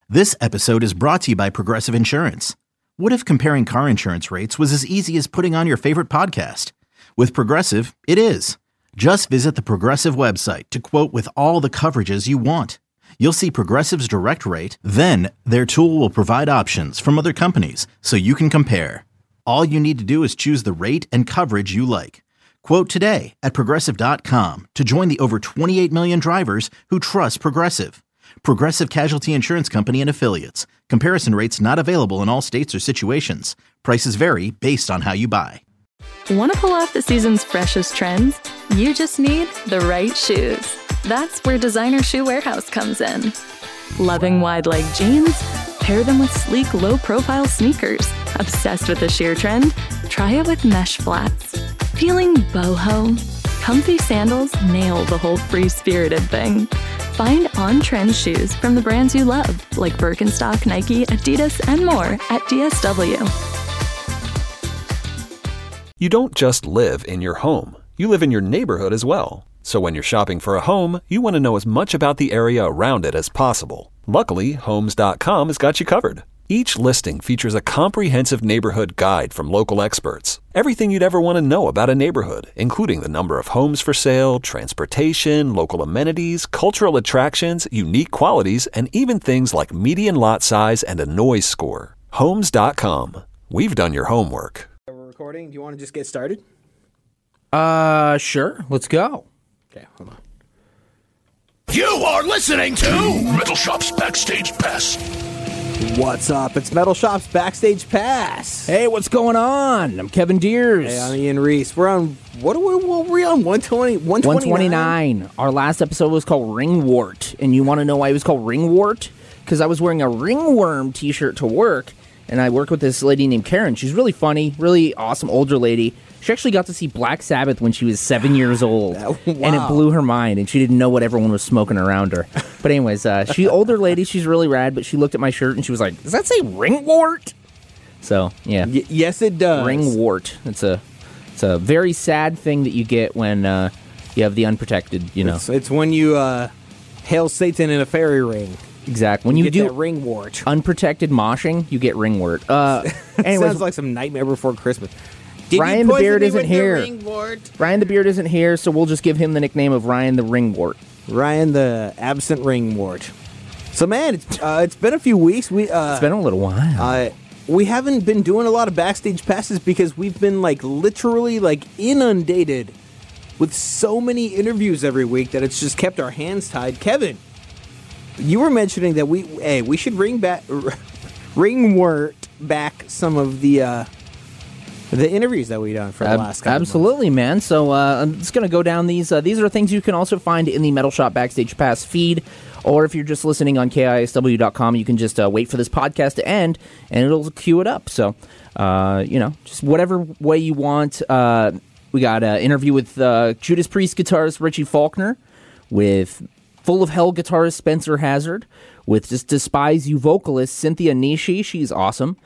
This episode is brought to you by Progressive Insurance. What if comparing car insurance rates was as easy as putting on your favorite podcast? With Progressive, it is. Just visit the Progressive website to quote with all the coverages you want. You'll see Progressive's direct rate, then their tool will provide options from other companies so you can compare. All you need to do is choose the rate and coverage you like. Quote today at Progressive.com to join the over 28 million drivers who trust Progressive. Progressive Casualty Insurance Company and Affiliates. Comparison rates not available in all states or situations. Prices vary based on how you buy. Want to pull off the season's freshest trends? You just need the right shoes. That's where Designer Shoe Warehouse comes in. Loving wide-leg jeans? Pair them with sleek, low-profile sneakers. Obsessed with the sheer trend? Try it with mesh flats. Feeling boho? Comfy sandals nail the whole free-spirited thing. Find on-trend shoes from the brands you love, like Birkenstock, Nike, Adidas, and more at DSW. You don't just live in your home. You live in your neighborhood as well. So when you're shopping for a home, you want to know as much about the area around it as possible. Luckily, Homes.com has got you covered. Each listing features a comprehensive neighborhood guide from local experts. Everything you'd ever want to know about a neighborhood, including the number of homes for sale, transportation, local amenities, cultural attractions, unique qualities, and even things like median lot size and a noise score. Homes.com. We've done your homework. We're recording. Do you want to just get started? Sure. Let's go. Okay, hold on. You are listening to Metal Shop's Backstage Pass. What's up? It's Metal Shop's Backstage Pass. Hey, what's going on? I'm Kevin Deers. Hey, I'm Ian Reese. We're on, what are we on? 120, 129. Our last episode was called Ringwort. And you want to know why it was called Ringwort? Because I was wearing a ringworm t-shirt to work. And I work with this lady named Karen. She's really funny, really awesome older lady. She actually got to see Black Sabbath when she was 7 years old. Wow. And it blew her mind, and she didn't know what everyone was smoking around her. But anyways, she's older lady, she's really rad, but she looked at my shirt and she was like, does that say Ringwort? So, yeah. Yes, it does. Ringwort. It's a very sad thing that you get when you have the unprotected, you know. It's when you hail Satan in a fairy ring. Exactly. When you get do that ringwort. Unprotected moshing, you get ringwort. Anyways, sounds like some Nightmare Before Christmas. Ryan the Beard isn't here. Ryan the Beard isn't here, so we'll just give him the nickname of Ryan the Ringwort. Ryan the Absent Ringwort. So, man, it's been a few weeks. It's been a little while. We haven't been doing a lot of backstage passes because we've been literally inundated with so many interviews every week that it's just kept our hands tied. Kevin, you were mentioning that we should ringwort back some of the interviews that we've done for the last couple Absolutely, man. So I'm just going to go down these. These are things you can also find in the Metal Shop Backstage Pass feed. Or if you're just listening on KISW.com, you can just wait for this podcast to end, and it'll queue it up. So, just whatever way you want. We got an interview with Judas Priest guitarist Richie Faulkner, with Full of Hell guitarist Spencer Hazard, with just Despise You vocalist Cynthia Nishi, she's awesome,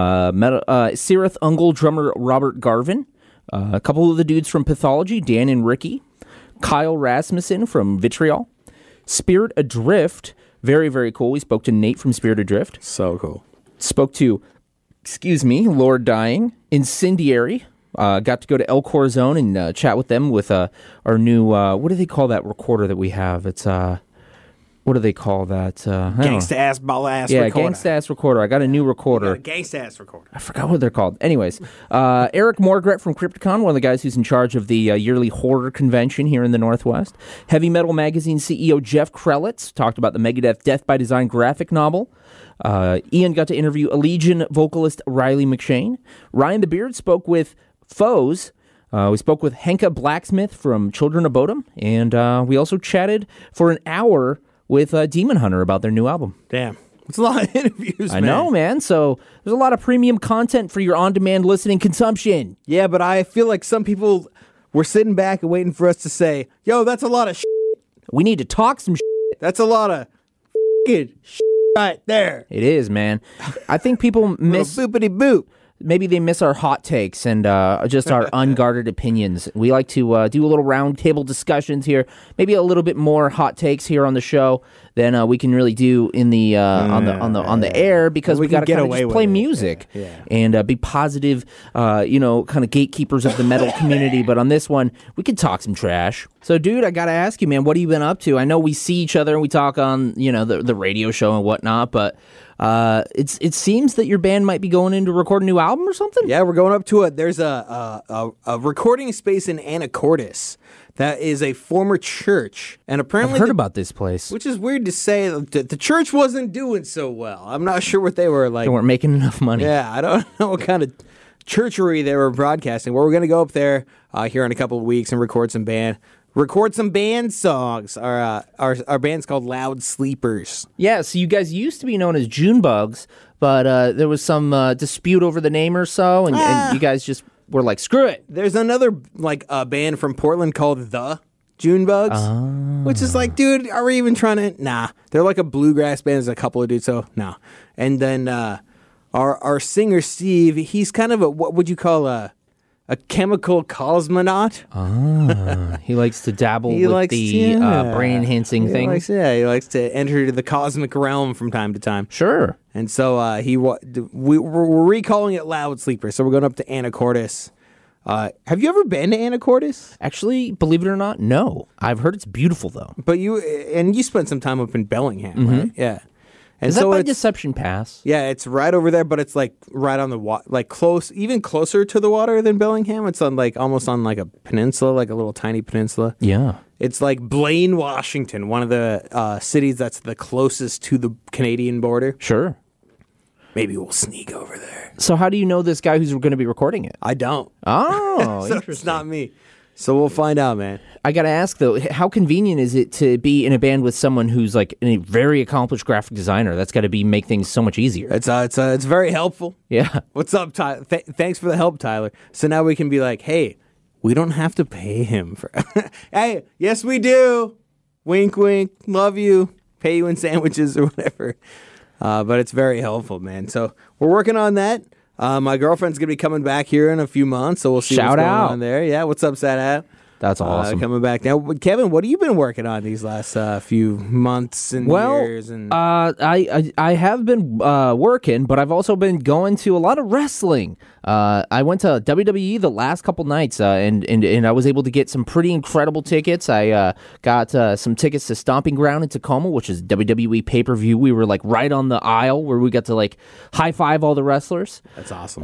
Cirith Ungol drummer Robert Garvin, a couple of the dudes from Pathology, Dan and Ricky, Kyle Rasmussen from Vitriol, Spirit Adrift, very, very cool. We spoke to Nate from Spirit Adrift. So cool. Spoke to, Lord Dying, Incendiary. Got to go to El Corazon and chat with them with our new, what do they call that recorder that we have? It's, what do they call that? Gangsta-ass, ball-ass recorder. Yeah, gangsta-ass recorder. I got a new recorder. Gangsta-ass recorder. I forgot what they're called. Anyways, Eric Morgret from Crypticon, one of the guys who's in charge of the yearly horror convention here in the Northwest. Heavy Metal Magazine CEO Jeff Krelitz talked about the Megadeth Death by Design graphic novel. Ian got to interview Allegiant vocalist Riley McShane. Ryan the Beard spoke with Foes. We spoke with Henka Blacksmith from Children of Bodom, and we also chatted for an hour with Demon Hunter about their new album. Damn. It's a lot of interviews, I know, man. So there's a lot of premium content for your on-demand listening consumption. Yeah, but I feel like some people were sitting back and waiting for us to say, yo, that's a lot of shit. We need to talk some shit. That's a lot of shit right there. It is, man. I think people miss... boopity boop. Maybe they miss our hot takes and just our unguarded opinions. We like to do a little round table discussions here, maybe a little bit more hot takes here on the show than we can really do in the on the air, because we got to get kind of away just with play it. music Yeah. and be positive, kind of gatekeepers of the metal community. But on this one, we could talk some trash. So, dude, I got to ask you, man, what have you been up to? I know we see each other and we talk on, the radio show and whatnot, but it seems that your band might be going in to record a new album or something? Yeah, we're going up to it. There's a recording space in Anacortes that is a former church, and apparently I've heard about this place. which is weird to say. The church wasn't doing so well. I'm not sure what they were like. They weren't making enough money. Yeah, I don't know what kind of churchery they were broadcasting. Well, we're going to go up there here in a couple of weeks and record some band songs. Our band's called Loud Sleepers. Yeah, so you guys used to be known as Junebugs, but there was some dispute over the name or so, and you guys just were like, screw it. There's another band from Portland called The Junebugs, which is like, dude, are we even trying to? Nah, they're like a bluegrass band. There's a couple of dudes, so no. And then our singer Steve, he's kind of what would you call a chemical cosmonaut? He likes to dabble He with likes the to- brain-enhancing He things. he likes to enter the cosmic realm from time to time. Sure. And so we're recalling it Loud Sleeper. So we're going up to Anacortes. Have you ever been to Anacortes? Actually, believe it or not, no. I've heard it's beautiful, though. But you spent some time up in Bellingham, right? Yeah. And Is that so by it's, Deception Pass? yeah, it's right over there, but it's like right on the water, like close, even closer to the water than Bellingham. It's on almost on like a peninsula, like a little tiny peninsula. Yeah. It's like Blaine, Washington, one of the cities that's the closest to the Canadian border. Sure. Maybe we'll sneak over there. So how do you know this guy who's going to be recording it? I don't. Oh, So interesting. it's not me. So we'll find out, man. I got to ask, though, how convenient is it to be in a band with someone who's like a very accomplished graphic designer? That's got to make things so much easier. It's very helpful. Yeah. What's up, Tyler? Thanks for the help, Tyler. So now we can be like, hey, we don't have to pay him for. Hey, yes, we do. Wink, wink. Love you. Pay you in sandwiches or whatever. But it's very helpful, man. So we're working on that. My girlfriend's gonna be coming back here in a few months, so we'll see Shout what's going out. on there. Yeah, what's up, Sad? That's awesome. Coming back now, Kevin. What have you been working on these last few months and years? And I have been working, but I've also been going to a lot of wrestling. I went to WWE the last couple nights, and I was able to get some pretty incredible tickets. I got some tickets to Stomping Ground in Tacoma, which is WWE pay-per-view. We were like right on the aisle where we got to like high-five all the wrestlers. that's awesome.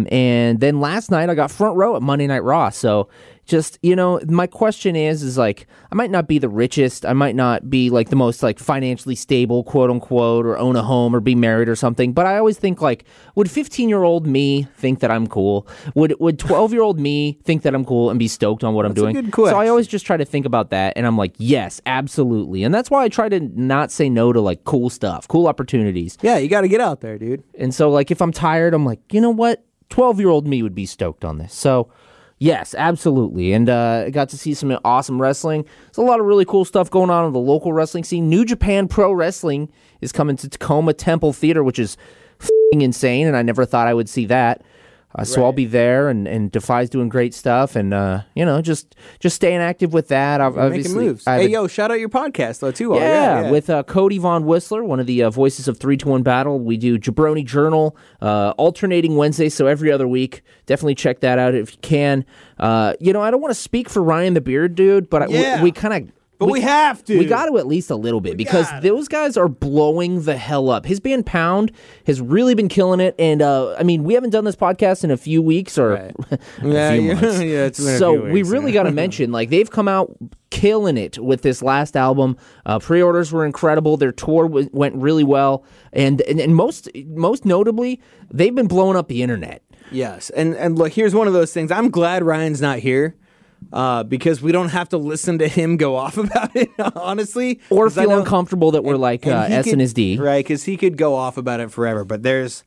And then last night I got front row at Monday Night Raw. So just, my question is like, I might not be the richest. I might not be like the most like financially stable, quote unquote, or own a home or be married or something. But I always think like, would 15-year-old me think that I'm cool? Would 12-year-old me think that I'm cool and be stoked on what I'm doing? a good question. So I always just try to think about that. And I'm like, yes, absolutely. And that's why I try to not say no to like cool stuff, cool opportunities. Yeah, you got to get out there, dude. And so, like, if I'm tired, I'm like, you know what? 12-year-old me would be stoked on this. So, yes, absolutely. And I got to see some awesome wrestling. There's a lot of really cool stuff going on in the local wrestling scene. New Japan Pro Wrestling is coming to Tacoma Temple Theater, which is f***ing insane, and I never thought I would see that. So I'll be there, and Defy's doing great stuff, and just staying active with that. Obviously, Making moves. Hey, yo, shout out your podcast though too. yeah, with Cody Von Whistler, one of the voices of 3-2-1 Battle. We do Jabroni Journal, alternating Wednesdays, so every other week. Definitely check that out if you can. I don't want to speak for Ryan the Beard Dude, but Yeah. we kind of... But we have to. We got to at least a little bit because those guys are blowing the hell up. His band Pound has really been killing it, and we haven't done this podcast in a few weeks or Right. a Yeah, few yeah, months. yeah, it's been a so few we weeks, really yeah. got to mention, like, they've come out killing it with this last album. Pre-orders were incredible. Their tour went really well, and most notably, they've been blowing up the internet. Yes, and look, here's one of those things. I'm glad Ryan's not here. Because we don't have to listen to him go off about it, honestly. Or 'Cause I feel know- uncomfortable that we're like and he S could- and his D. Right, because he could go off about it forever. But there's,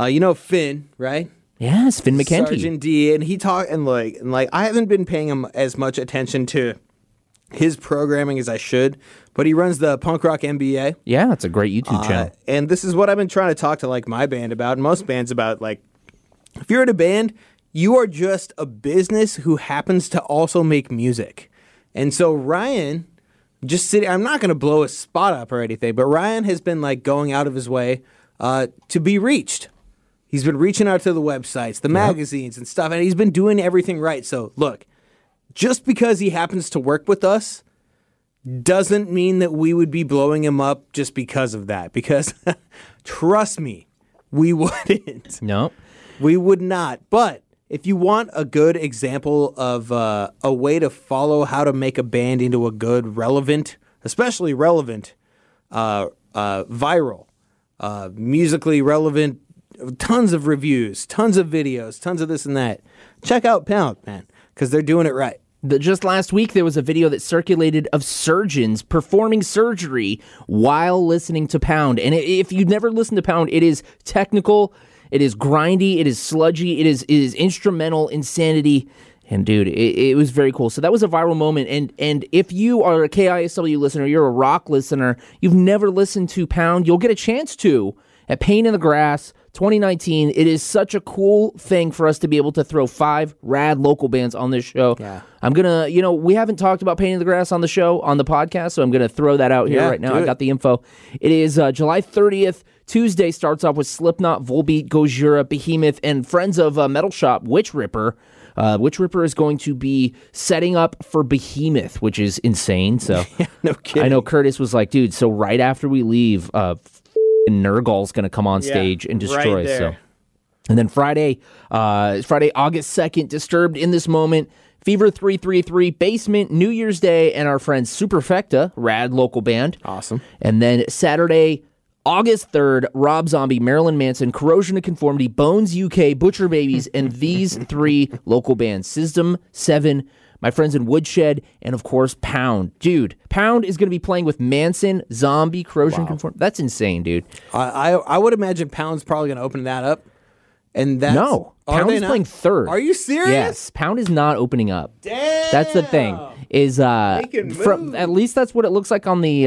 Finn, right? Yes, Finn McKenty. Sergeant D, and he talked and I haven't been paying him as much attention to his programming as I should, but he runs the Punk Rock MBA. Yeah, it's a great YouTube channel. And this is what I've been trying to talk to like my band about, and most bands about. Like, if you're in a band, you are just a business who happens to also make music. And so Ryan just sitting. I'm not going to blow his spot up or anything, but Ryan has been like going out of his way to be reached. He's been reaching out to the websites, the magazines and stuff, and he's been doing everything right. So look, just because he happens to work with us doesn't mean that we would be blowing him up just because of that. Because trust me, we wouldn't. No. We would not. But if you want a good example of a way to follow how to make a band into a good, relevant, especially relevant, viral, musically relevant, tons of reviews, tons of videos, tons of this and that, check out Pound, man, because they're doing it right. Just last week, there was a video that circulated of surgeons performing surgery while listening to Pound. And if you've never listened to Pound, it is technical, it is grindy, it is sludgy, it is instrumental insanity. And dude, it was very cool. So that was a viral moment. And if you are a KISW listener, you're a rock listener, you've never listened to Pound, you'll get a chance to at Pain in the Grass 2019. It is such a cool thing for us to be able to throw 5 rad local bands on this show. Yeah. I'm going to, we haven't talked about Pain in the Grass on the show, on the podcast, so I'm going to throw that out here right now. I got the info. It is July 30th. Tuesday starts off with Slipknot, Volbeat, Gojira, Behemoth, and friends of Metal Shop, Witch Ripper. Witch Ripper is going to be setting up for Behemoth, which is insane. So no kidding. I know Curtis was like, dude, so right after we leave, Nergal's going to come on stage and destroy us. So. And then Friday, August 2nd, Disturbed, In This Moment, Fever 333, Basement, New Year's Day, and our friend Superfecta, rad local band. Awesome. And then Saturday, August 3rd, Rob Zombie, Marilyn Manson, Corrosion of Conformity, Bones UK, Butcher Babies, and these 3 local bands, System 7, my friends in Woodshed, and of course, Pound. Dude, Pound is going to be playing with Manson, Zombie, Corrosion Conformity. That's insane, dude. I would imagine Pound's probably going to open that up. And that's... No, Pound is playing 3rd. Are you serious? Yes, Pound is not opening up. Damn. That's the thing. Is from at least that's what it looks like on the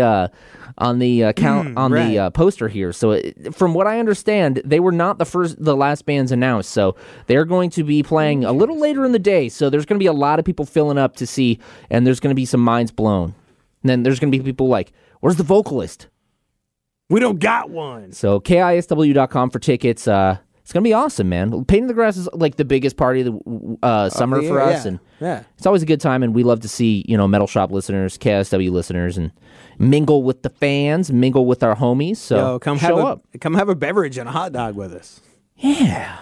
the poster here. So from what I understand, they were not the last bands announced. So they're going to be playing a little later in the day. So there's going to be a lot of people filling up to see, and there's going to be some minds blown. And then there's going to be people like, "Where's the vocalist? We don't got one." So KISW.com for tickets. It's going to be awesome, man. Pain in the Grass is like the biggest party of the summer for us. And it's always a good time, and we love to see, Metal Shop listeners, KSW listeners, and mingle with the fans, mingle with our homies. So come have a beverage and a hot dog with us. Yeah.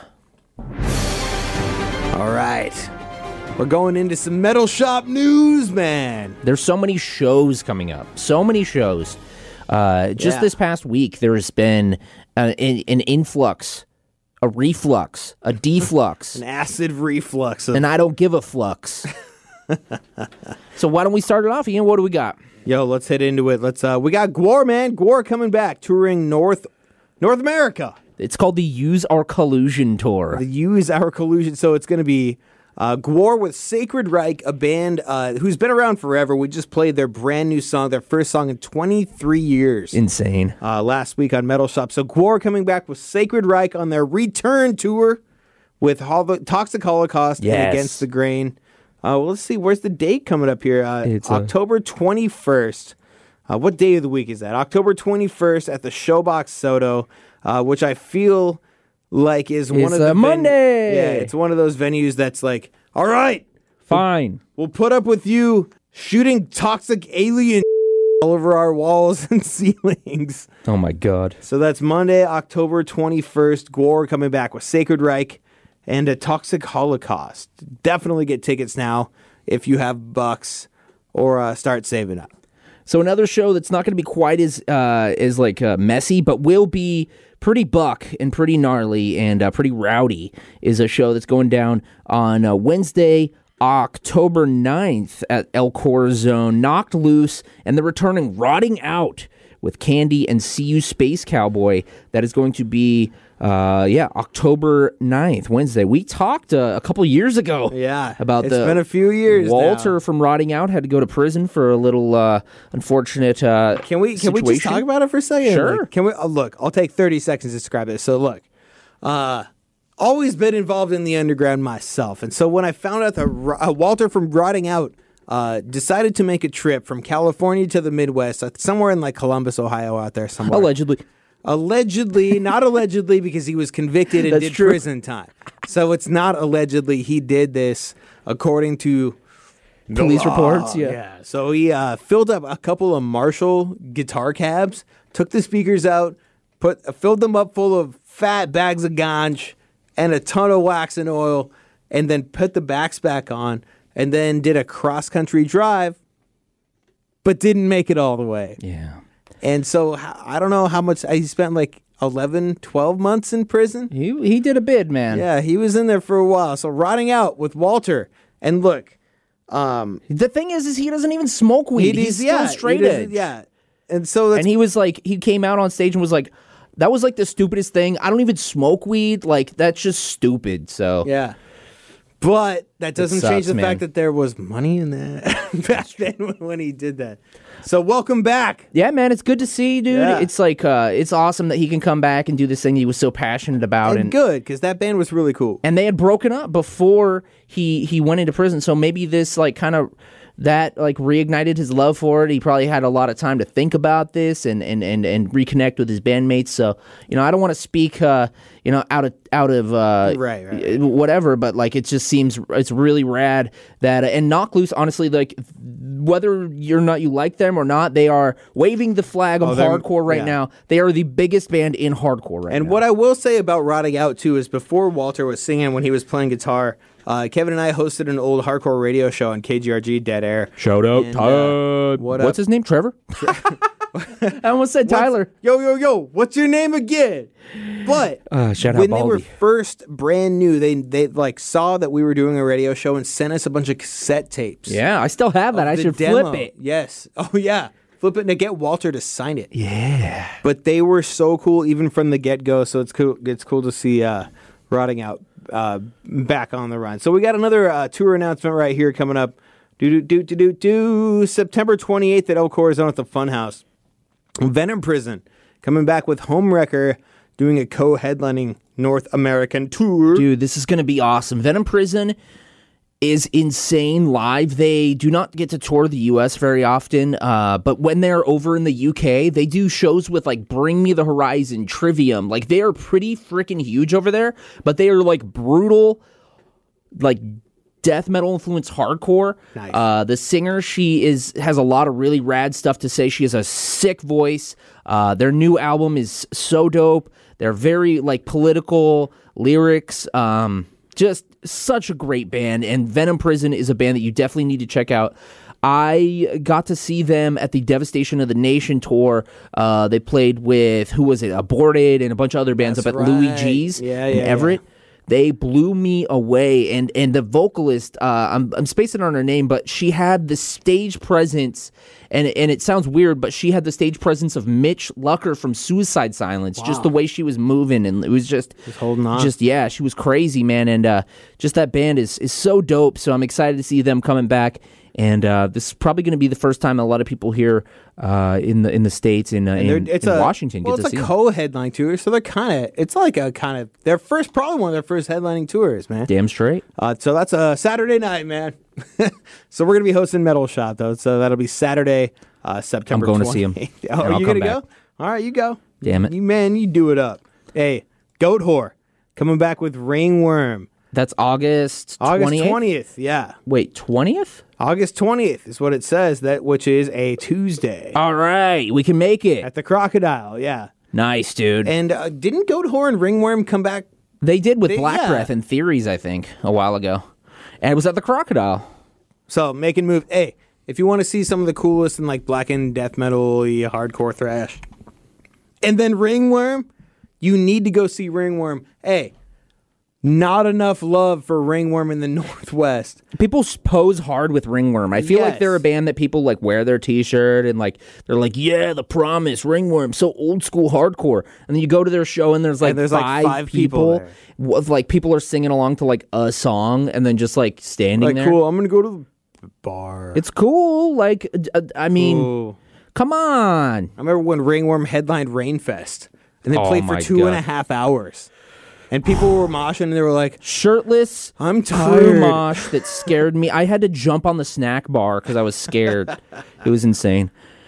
All right. We're going into some Metal Shop news, man. There's so many shows coming up. So many shows. This past week, there has been an influx, a reflux, a deflux. An acid reflux. And I don't give a flux. So why don't we start it off, Ian? What do we got? Yo, let's head into it. We got Gwar, man. Gwar coming back, touring North America. It's called the Use Our Collusion Tour. The Use Our Collusion. So it's going to be Gwar with Sacred Reich, a band who's been around forever. We just played their brand new song, their first song in 23 years. Insane. Last week on Metal Shop. So Gwar coming back with Sacred Reich on their return tour with Toxic Holocaust and Against the Grain. Let's see, where's the date coming up here? It's October 21st. What day of the week is that? October 21st at the Showbox Soto, which I feel like is one of the Monday. Yeah, it's one of those venues that's like, all right, fine, we'll put up with you shooting toxic alien all over our walls and ceilings. Oh my God! So that's Monday, October 21st. Gwar coming back with Sacred Reich and a Toxic Holocaust. Definitely get tickets now if you have bucks, or start saving up. So another show that's not going to be quite as messy, but will be pretty buck and pretty gnarly and pretty rowdy, is a show that's going down on Wednesday, October 9th at El Corazon. Knocked Loose and the returning Rotting Out with Candy and See You Space Cowboy. That is going to be October 9th, Wednesday. We talked a couple years ago about it's been a few years Walter now. From Rotting Out had to go to prison for a little unfortunate Can we just talk about it for a second? Sure. Like, can we look, I'll take 30 seconds to describe this. So look, always been involved in the underground myself. And so when I found out that Walter from Rotting Out decided to make a trip from California to the Midwest, somewhere in like Columbus, Ohio, out there somewhere. Allegedly, not allegedly, because he was convicted and did prison time. So it's not allegedly. He did this according to police reports. Yeah. So he filled up a couple of Marshall guitar cabs, took the speakers out, filled them up full of fat bags of ganj and a ton of wax and oil, and then put the backs back on, and then did a cross-country drive, but didn't make it all the way. Yeah. And so I don't know how much he spent, like 11, 12 months in prison. He did a bid, man. Yeah, he was in there for a while. So rotting out with Walter. And look, the thing is he doesn't even smoke weed. He's still straight edge. Yeah. And so that's, and he was like, he came out on stage and was like, that was like the stupidest thing. I don't even smoke weed. Like, that's just stupid. So yeah. But that doesn't change the man. fact that there was money in that back then when he did that. So welcome back. Yeah, man, it's good to see, dude. Yeah. It's like it's awesome that he can come back and do this thing he was so passionate about. And good, because that band was really cool. And they had broken up before he went into prison. So maybe this like kind of that like reignited his love for it. He probably had a lot of time to think about this and reconnect with his bandmates. So, you know, I don't want to speak out of right. whatever, but like it just seems it's really rad that and Knock Loose, honestly, like whether you like them or not, they are waving the flag of hardcore right now. They are the biggest band in hardcore right now. And what I will say about Rotting Out too is before Walter was singing, when he was playing guitar, Kevin and I hosted an old hardcore radio show on KGRG Dead Air. Shout out Todd. What's his name? Trevor? I almost said Tyler. Yo, what's your name again? But shout out when Baldy. they were first brand new, they like saw that we were doing a radio show and sent us a bunch of cassette tapes. Yeah, I still have that. I should demo. flip it. Yes. Oh yeah. Flip it and get Walter to sign it. Yeah. But they were so cool even from the get-go, so it's cool to see Rotting Out back on the run. So we got another tour announcement right here coming up. September 28th at El Corazon at the Funhouse. Venom Prison coming back with Homewrecker doing a co-headlining North American tour. Dude, this is going to be awesome. Venom Prison is insane live. They do not get to tour the U.S. very often, but when they're over in the U.K., they do shows with, like, Bring Me the Horizon, Trivium. Like, they are pretty freaking huge over there, but they are, like, brutal, like, death metal influenced hardcore. Nice. The singer, she has a lot of really rad stuff to say. She has a sick voice. Their new album is so dope. They're very, like, political lyrics. Just such a great band, and Venom Prison is a band that you definitely need to check out. I got to see them at the Devastation of the Nation tour. They played with, who was it, Aborted, and a bunch of other bands up at Louis G's in Everett. Yeah. They blew me away, and the vocalist, I'm spacing on her name, but she had the stage presence, and it sounds weird, but she had the stage presence of Mitch Lucker from Suicide Silence. Wow. Just the way she was moving, and it was just holding on. She was crazy, man, and just that band is so dope. So I'm excited to see them coming back. And this is probably going to be the first time a lot of people here in the States in Washington get to see. It's a co-headline tour, so they're their first, probably one of their first headlining tours, man. Damn straight. So that's a Saturday night, man. So we're going to be hosting Metal Shop, though. So that'll be Saturday, September 28th. I'm going to see them. Oh, you going to go? All right, you go. Damn it. You do it up. Hey, Goat Whore coming back with Ringworm. That's August 20th, yeah. Wait, 20th? August 20th is what it says, which is a Tuesday. All right, we can make it. At the Crocodile, yeah. Nice, dude. And didn't Goat Whore and Ringworm come back? They did with Black Breath and Theories, I think, a while ago. And it was at the Crocodile. So, making move. Hey, if you want to see some of the coolest and like blackened death metal, hardcore thrash, and then Ringworm, you need to go see Ringworm. Hey, not enough love for Ringworm in the Northwest. People pose hard with Ringworm. I feel like they're a band that people like wear their t-shirt and like they're like, yeah, The Promise, Ringworm, so old school hardcore. And then you go to their show and there's five people with like people are singing along to like a song and then just like standing there. Cool, I'm gonna go to the bar. It's cool. Like I mean, come on. I remember when Ringworm headlined Rainfest and they played for 2.5 hours. And people were moshing, and they were like, Shirtless, I'm crew tired. mosh that scared me. I had to jump on the snack bar because I was scared. It was insane.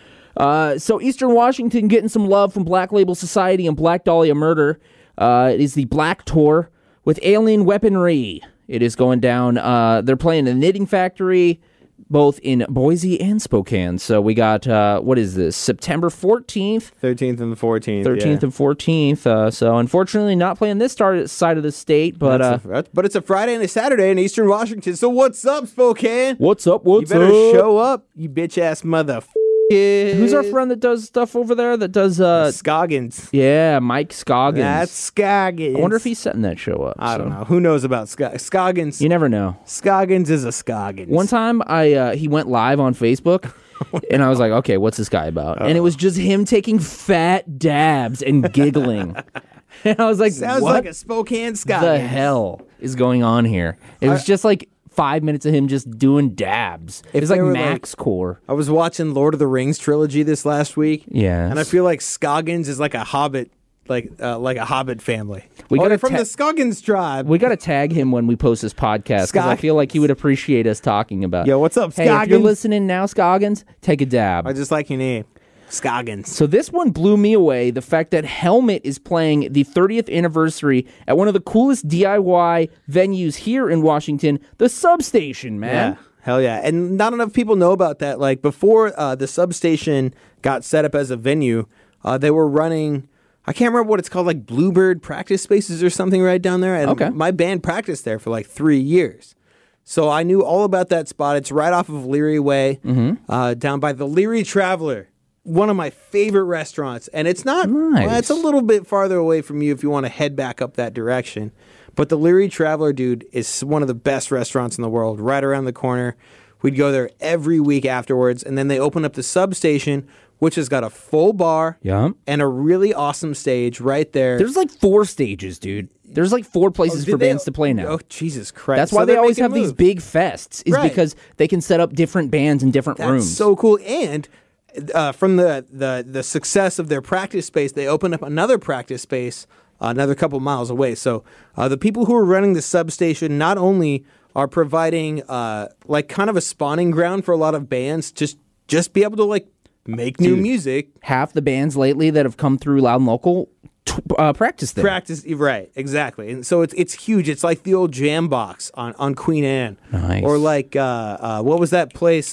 So Eastern Washington getting some love from Black Label Society and Black Dahlia Murder. It is the Black Tour with Alien Weaponry. It is going down. They're playing the Knitting Factory, both in Boise and Spokane. So we got, what is this, September 14th? 13th and the 14th. 13th and 14th. So unfortunately not playing this side of the state, but... but it's a Friday and a Saturday in Eastern Washington. So what's up, Spokane? What's up, You better show up, you bitch-ass motherfucker. Who's our friend that does stuff over there? That does Scoggins. Yeah, Mike Scoggins. That's Scoggins. I wonder if he's setting that show up. I don't know. Who knows about Scoggins? You never know. Scoggins is a Scoggins. One time he went live on Facebook and I was like, okay, what's this guy about? And it was just him taking fat dabs and giggling. And I was like, sounds what like a Spokane Scoggins. the hell is going on here? It was just like 5 minutes of him just doing dabs. It was like they were Max Core. I was watching Lord of the Rings trilogy this last week. Yes. And I feel like Scoggins is like a hobbit, like a hobbit family. We gotta they're from ta- the Scoggins tribe. We got to tag him when we post this podcast because I feel like he would appreciate us talking about it. Yo, what's up, Hey, if you're Scoggins? listening now, Scoggins, take a dab. I just like your name. Scoggins. So this one blew me away. The fact that Helmet is playing the 30th anniversary at one of the coolest DIY venues here in Washington, the Substation, man. Yeah. Hell yeah. And not enough people know about that. Like before the Substation got set up as a venue, they were running, I can't remember what it's called, like Bluebird practice spaces or something right down there. And Okay. my band practiced there for like 3 years. So I knew all about that spot. It's right off of Leary Way, down by the Leary Traveler. One of my favorite restaurants. And it's not, Nice. well, it's a little bit farther away from you if you want to head back up that direction. But the Leary Traveler, dude, is one of the best restaurants in the world, right around the corner. We'd go there every week afterwards. And then they open up the Substation, which has got a full bar Yeah. and a really awesome stage right there. There's like 4 stages, dude. There's like 4 places Did for they- bands to play now. Oh, Jesus Christ. That's why So they they're always making have these moves. big fests, is Right. because they can set up different bands in different That's rooms. so cool. And from the success of their practice space, they opened up another practice space another couple miles away. So the people who are running the Substation not only are providing like kind of a spawning ground for a lot of bands, just be able to like make new music. Half the bands lately that have come through Loud and Local practice there. Practice, right? Exactly, and so it's huge. It's like the old Jam Box on Queen Anne, Nice. or like what was that place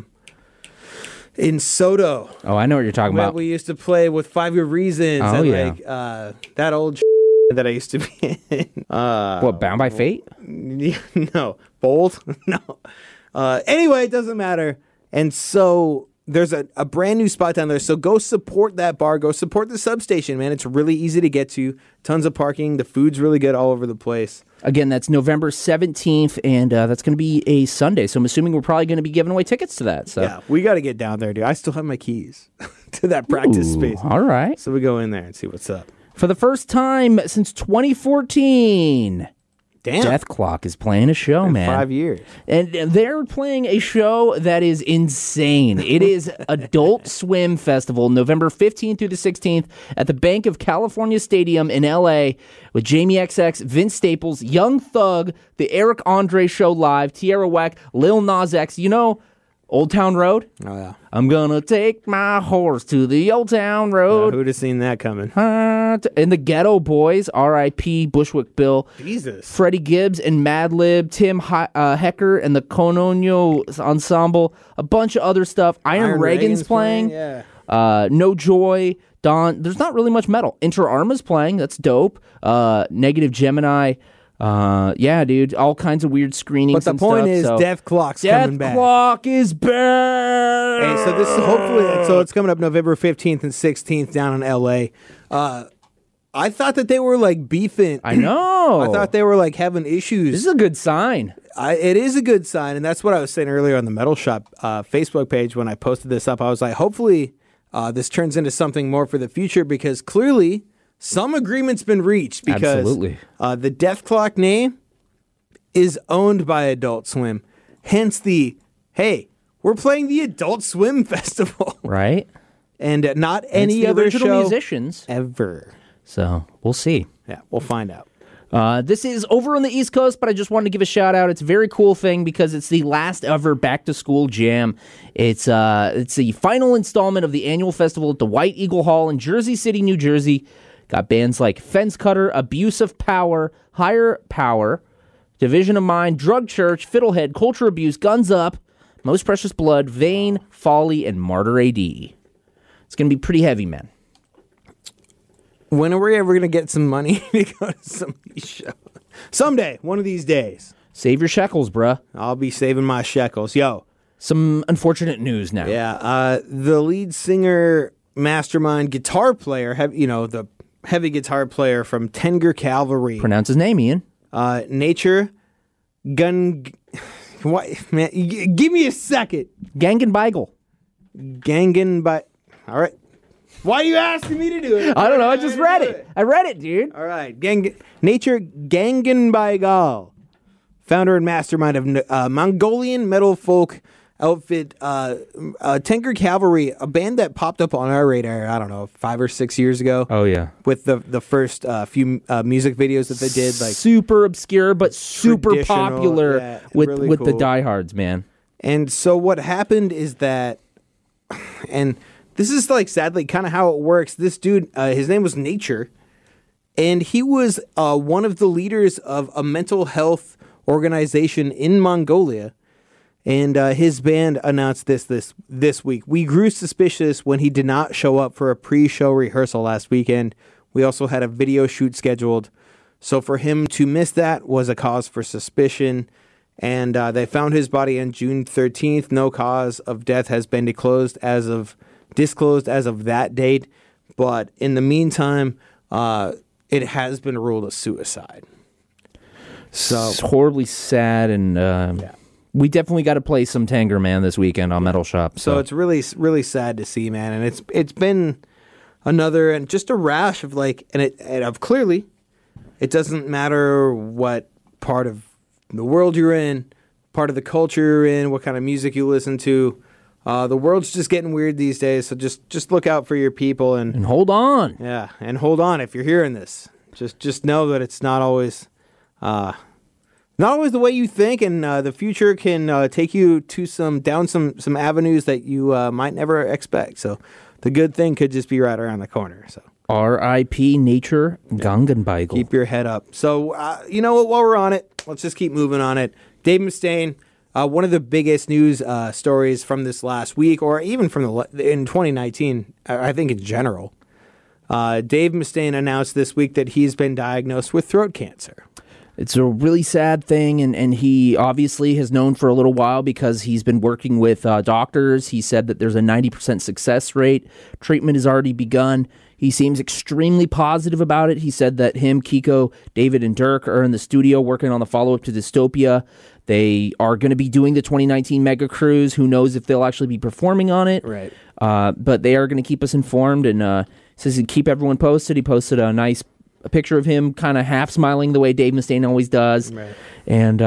in Soto? Oh, I know what you're talking Where about. we used to play with 5 Year Reasons Oh, and yeah. like that old that I used to be in. What, Bound by Fate? No, Bold? No. Anyway, it doesn't matter. And so there's a brand new spot down there. So go support that bar. Go support the Substation, man. It's really easy to get to. Tons of parking. The food's really good all over the place. Again, that's November 17th, and that's going to be a Sunday. So I'm assuming we're probably going to be giving away tickets to that. So. Yeah, we got to get down there, dude. I still have my keys to that practice Ooh, space. All right. So we go in there and see what's up. For the first time since 2014, Damn. Death Clock is playing a show, man. 5 years. And they're playing a show that is insane. It is Adult Swim Festival, November 15th through the 16th at the Bank of California Stadium in LA with Jamie XX, Vince Staples, Young Thug, The Eric Andre Show Live, Tierra Whack, Lil Nas X. You know Old Town Road? Oh, yeah. I'm gonna take my horse to the Old Town Road. Who'd have seen that coming? And the Ghetto Boys, R.I.P. Bushwick Bill. Jesus. Freddie Gibbs and Madlib, Tim Hecker and the Cononio Ensemble, a bunch of other stuff. Iron Reagan's playing. Yeah. No Joy, Don. There's not really much metal. Inter Arma's playing. That's dope. Negative Gemini. Yeah, dude. All kinds of weird screenings. But the point is, Death Clock's coming back. Death Clock is back. Hey, so this is hopefully, so it's coming up November 15th and 16th down in L.A. I thought that they were like beefing. I know. I thought they were like having issues. This is a good sign. It is a good sign, and that's what I was saying earlier on the Metal Shop Facebook page when I posted this up. I was like, hopefully this turns into something more for the future, because clearly some agreement's been reached, because Absolutely. The Death Clock name is owned by Adult Swim. Hence the, hey, we're playing the Adult Swim Festival. Right? And not It's any the other original show musicians. ever. So we'll see. Yeah, we'll find out. This is over on the East Coast, but I just wanted to give a shout out. It's a very cool thing because it's the last ever back to school jam. It's the final installment of the annual festival at the White Eagle Hall in Jersey City, New Jersey. Got bands like Fence Cutter, Abuse of Power, Higher Power, Division of Mind, Drug Church, Fiddlehead, Culture Abuse, Guns Up, Most Precious Blood, Vane, Folly, and Martyr AD. It's going to be pretty heavy, man. When are we ever going to get some money to go to some of these shows? Someday, one of these days. Save your shekels, bruh. I'll be saving my shekels. Yo. Some unfortunate news now. Yeah, the lead singer, mastermind, guitar player, the heavy guitar player from Tenger Cavalry. Pronounce his name, Ian. Nature Gun... What? Man, give me a second. Gangan Beigel. All right. Why are you asking me to do it? I don't know. I just read it. I read it, dude. All right. Nature Gangan Baigal, founder and mastermind of Mongolian metal folk outfit Tenger Cavalry, a band that popped up on our radar, I don't know, 5 or 6 years ago. Oh, yeah. With the first few music videos that they did. Like super obscure, but super popular with cool. the diehards, man. And so what happened is that, and this is like sadly kind of how it works. This dude, his name was Nature, and he was one of the leaders of a mental health organization in Mongolia. And his band announced this week. We grew suspicious when he did not show up for a pre-show rehearsal last weekend. We also had a video shoot scheduled. So for him to miss that was a cause for suspicion. And they found his body on June 13th. No cause of death has been disclosed as of that date. But in the meantime, it has been ruled a suicide. So it's horribly sad, and we definitely got to play some Tenger, man, this weekend on Metal Shop. So it's really, really sad to see, man. And it's been another, and just a rash of clearly, it doesn't matter what part of the world you're in, part of the culture you're in, what kind of music you listen to. The world's just getting weird these days, so just look out for your people and hold on. Yeah, and hold on if you're hearing this. Just know that it's not always the way you think, and the future can take you to down some avenues that you might never expect. So the good thing could just be right around the corner. So R.I.P. Nature Gangan Beigel. Keep your head up. So you know what? While we're on it, let's just keep moving on it. Dave Mustaine. One of the biggest news stories from this last week, or even in 2019, I think in general, Dave Mustaine announced this week that he's been diagnosed with throat cancer. It's a really sad thing, and he obviously has known for a little while because he's been working with doctors. He said that there's a 90% success rate. Treatment has already begun. He seems extremely positive about it. He said that him, Kiko, David, and Dirk are in the studio working on the follow-up to Dystopia. They are going to be doing the 2019 Mega Cruise. Who knows if they'll actually be performing on it. Right. But they are going to keep us informed, and says he'd keep everyone posted. He posted a picture of him kind of half smiling the way Dave Mustaine always does. Right. And,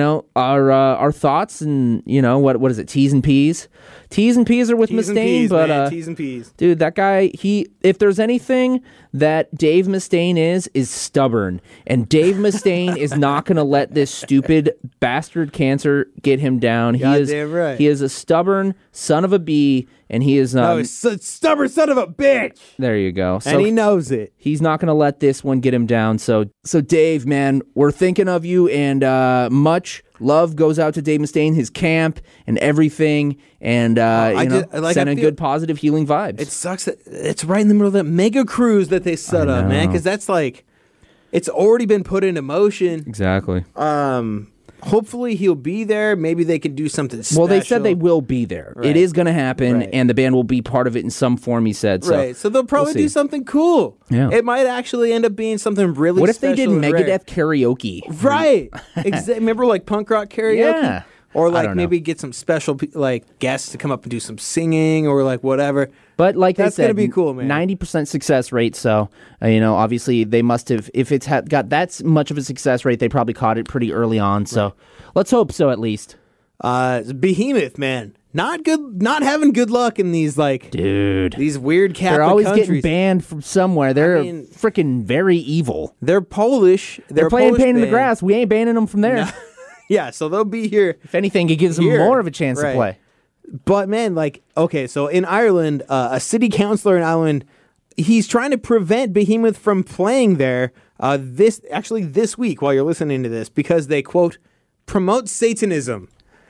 our thoughts and, what is it, T's and P's? T's and P's are with Mustaine, but T's and P's. Dude, that guy, if there's anything that Dave Mustaine is stubborn. And Dave Mustaine is not going to let this stupid bastard cancer get him down. Damn right. He is a stubborn son of a bee, and he is he's a stubborn son of a bitch. There you go. So and he knows it. He's not going to let this one get him down. So Dave, man, we're thinking of you, and much love goes out to Dave Mustaine, his camp, and everything, and sending good, positive, healing vibes. It sucks that it's right in the middle of that mega cruise that they set up, man, because that's it's already been put into motion. Exactly. Hopefully he'll be there. Maybe they can do something special. Well, they said they will be there. Right. It is going to happen, and the band will be part of it in some form, he said. So, right, so they'll probably do something cool. Yeah. It might actually end up being something really special. What if they did Megadeth karaoke? Right. Remember punk rock karaoke? Yeah. Or maybe get some special guests to come up and do some singing or whatever. But that's going to be cool, man. 90% success rate. So obviously they must have. If it's got that much of a success rate, they probably caught it pretty early on. So let's hope so at least. Behemoth, man. not having good luck in these Dude. these weird Catholic They're always countries. getting banned from somewhere. They're freaking very evil. They're Polish. They're a playing Polish Pain in the band. Grass. We ain't banning them from there. Yeah, so they'll be here. If anything, it gives them Here. more of a chance to Right. play. But man, okay, so in Ireland, a city councilor in Ireland, he's trying to prevent Behemoth from playing there this week while you're listening to this because they, quote, promote Satanism.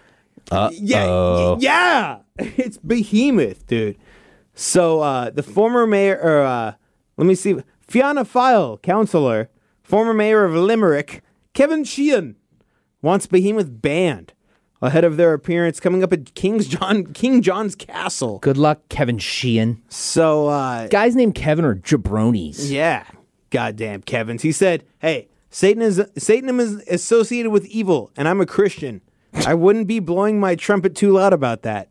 Yeah, it's Behemoth, dude. So the former mayor, Fianna Fáil councillor, former mayor of Limerick, Kevin Sheehan, wants Behemoth banned ahead of their appearance coming up at King John's Castle. Good luck, Kevin Sheehan. So, Guys named Kevin are jabronis. yeah, goddamn Kevin's. He said, "Hey, Satanism is associated with evil, and I'm a Christian. I wouldn't be blowing my trumpet too loud about that."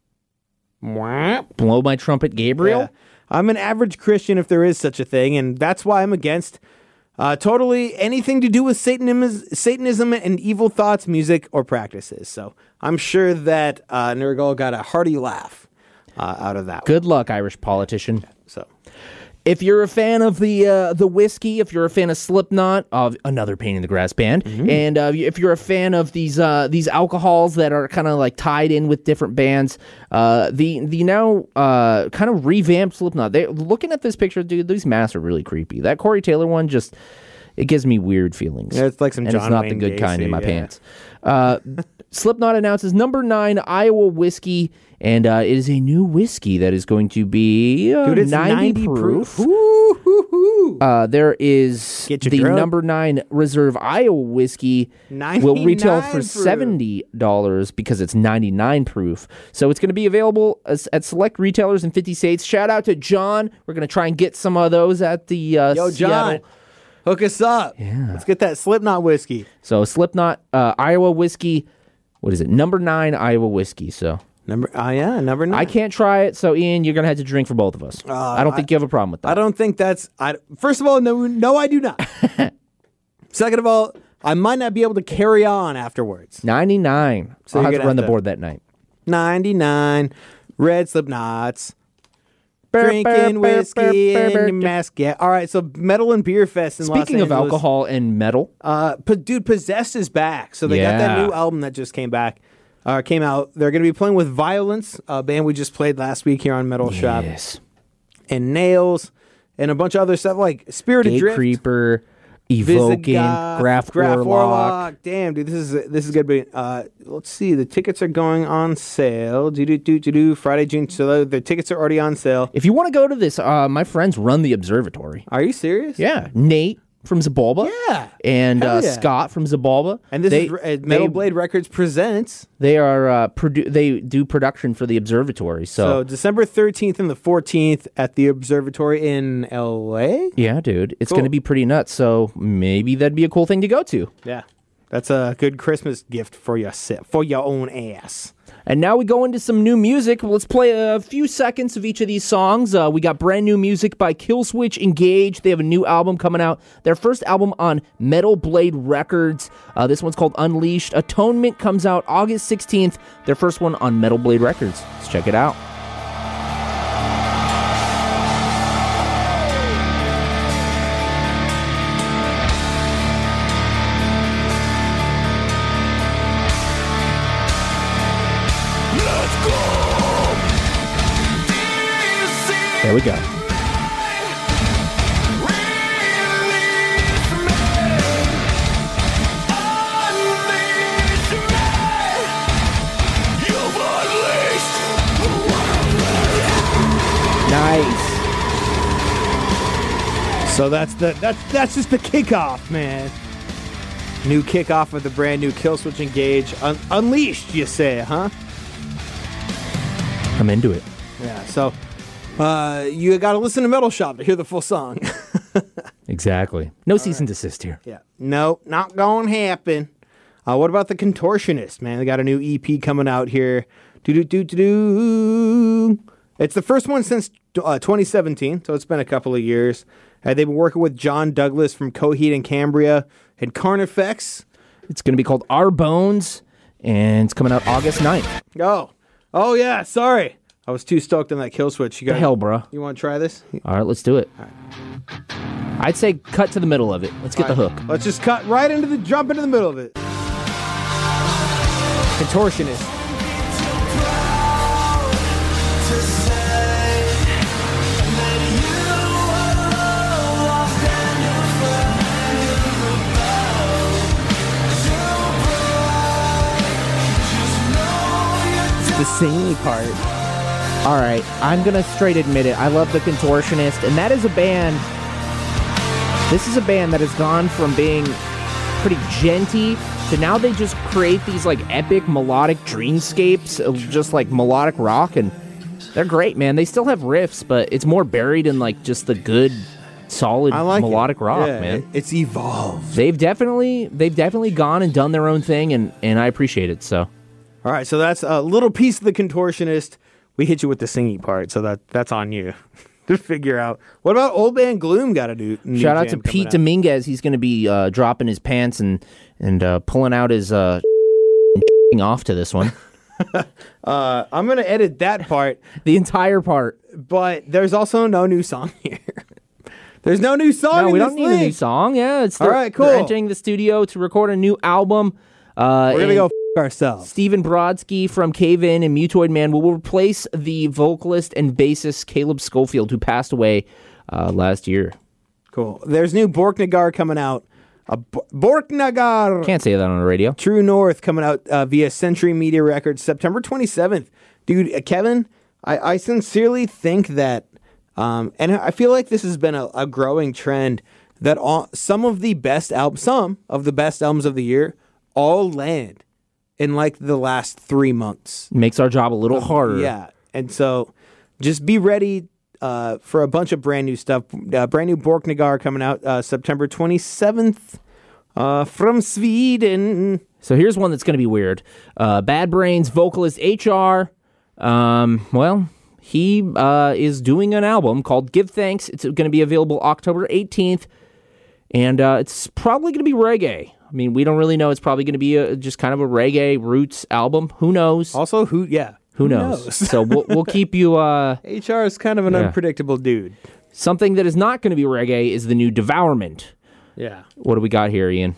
Blow my trumpet, Gabriel. Yeah. I'm an average Christian if there is such a thing, and that's why I'm against totally anything to do with Satanism and evil thoughts, music, or practices. So I'm sure that Nurgle got a hearty laugh out of that. Good luck, Irish politician. So If you're a fan of the whiskey, if you're a fan of Slipknot, of another Pain in the Grass band, and if you're a fan of these alcohols that are kind of like tied in with different bands, the now kind of revamped Slipknot. Looking at this picture, dude, these masks are really creepy. That Corey Taylor one it gives me weird feelings. Yeah, it's like some and John it's not Wayne the good kind Gacy, in my yeah. pants. Slipknot announces number 9 Iowa whiskey, and it is a new whiskey that is going to be Dude, it's 90 proof. Woo-hoo-hoo. There is Get you the drunk. number 9 Reserve Iowa whiskey will retail for 99 proof. $70 because it's 99 proof. So it's going to be available at select retailers in 50 states. Shout out to John. We're going to try and get some of those at the Yo, John, Seattle. hook us up. Yeah. Let's get that Slipknot whiskey. So Slipknot Iowa whiskey. What is it? Number 9 Iowa whiskey. So Number 9. I can't try it. So Ian, you're going to have to drink for both of us. I don't think you have a problem with that. I don't think that's. First of all, no, I do not. Second of all, I might not be able to carry on afterwards. 99. So I'll you're have to gonna run the have to- board that night. 99 red Slipknots. Drinking whiskey in your mask. Yeah. All right. So Metal and Beer Fest in Los Speaking of Angeles. alcohol and metal, Dude, Possessed is back. So they got that Yeah. new album that just came out. They're going to be playing with Violence, a band we just played last week here on Metal Shop, yes. and Nails, and a bunch of other stuff like Spirited Gate Drift, Creeper, Evoking, Visigoth, Graph Warlock. Damn, dude, this is gonna be. Let's see, the tickets are going on sale. Friday, June. So the tickets are already on sale. If you want to go to this, my friends run the observatory. Are you serious? Yeah, Nate from Zabalba. Yeah. and Hell yeah. Scott from Zabalba. And this is Metal Blade Records presents. They are they do production for the observatory. So December 13th and the 14th at the observatory in LA. Yeah, dude, it's Cool. going to be pretty nuts. So maybe that'd be a cool thing to go to. Yeah, that's a good Christmas gift for your own ass. And now we go into some new music. Let's play a few seconds of each of these songs. We got brand new music by Killswitch Engage. They have a new album coming out. Their first album on Metal Blade Records. This one's called Unleashed. Atonement comes out August 16th. Their first one on Metal Blade Records. Let's check it out. There we go. Nice. So that's just the kickoff, man. New kickoff of the brand new Killswitch Engage. Unleashed, you say, huh? I'm into it. Yeah, so you got to listen to Metal Shop to hear the full song. Exactly. No cease and desist here. Yeah. No, not going to happen. What about the Contortionist, man? They got a new EP coming out here. Do-do-do-do-do. It's the first one since 2017, so it's been a couple of years. They've been working with John Douglas from Coheed and Cambria and Carnifex. It's going to be called Our Bones, and it's coming out August 9th. Oh, Oh, yeah, sorry. I was too stoked on that kill switch. You The guys, hell, bro. You want to try this? All right, let's do it. I'd say cut to the middle of it. Let's get the hook. Let's just cut right jump into the middle of it. Contortionist. The singing part. All right, I'm going to straight admit it. I love The Contortionist, and that is a band. This is a band that has gone from being pretty genty to now they just create these like epic melodic dreamscapes of just like melodic rock, and they're great, man. They still have riffs, but it's more buried in like just the good, solid melodic rock, man. It's evolved. They've definitely gone and done their own thing, and I appreciate it. So, all right, so that's a little piece of The Contortionist. We hit you with the singing part, so that's on you to figure out. What about Old Man Gloom got to do? Shout out to Pete Dominguez. He's going to be dropping his pants and pulling out his off to this one. I'm going to edit that part. The entire part. But there's also no new song here. There's no new song in we this don't need a new song. Yeah, all right, cool. They're entering the studio to record a new album. We're going to go ourselves. Steven Brodsky from Cave In and Mutoid Man will replace the vocalist and bassist Caleb Schofield, who passed away last year. Cool. There's new Borknagar coming out. Borknagar! Can't say that on the radio. True North coming out via Century Media Records September 27th. Dude, Kevin, I sincerely think that, and I feel like this has been a growing trend, that some of the best albums of the year all land in like the last 3 months. Makes our job a little harder. Yeah. And so just be ready for a bunch of brand new stuff. Brand new Borknagar coming out September 27th from Sweden. So here's one that's going to be weird. Bad Brains vocalist HR, he is doing an album called Give Thanks. It's going to be available October 18th, and it's probably going to be reggae. I mean, we don't really know. It's probably going to be just kind of a reggae roots album. Who knows? Also, who knows? So we'll keep you... HR is kind of an unpredictable dude. Something that is not going to be reggae is the new Devourment. Yeah. What do we got here, Ian?